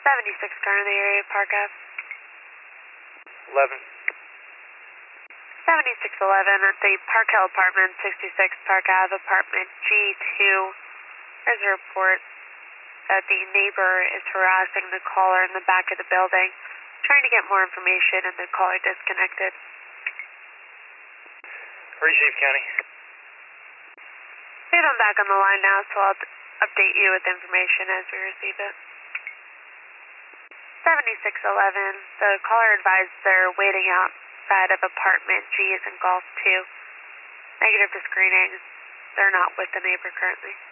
76 car in the area, Park Ave. 11. 7611 at the Park Hill Apartment, 66 Park Ave, apartment G2. There's a report that the neighbor is harassing the caller in the back of the building, trying to get more information, and the caller disconnected. Receive, County. We have him back on the line now, so I'll update you with information as we receive it. 7611, the caller advised they're waiting outside of apartment G as in Golf 2. Negative to screening. They're not with the neighbor currently.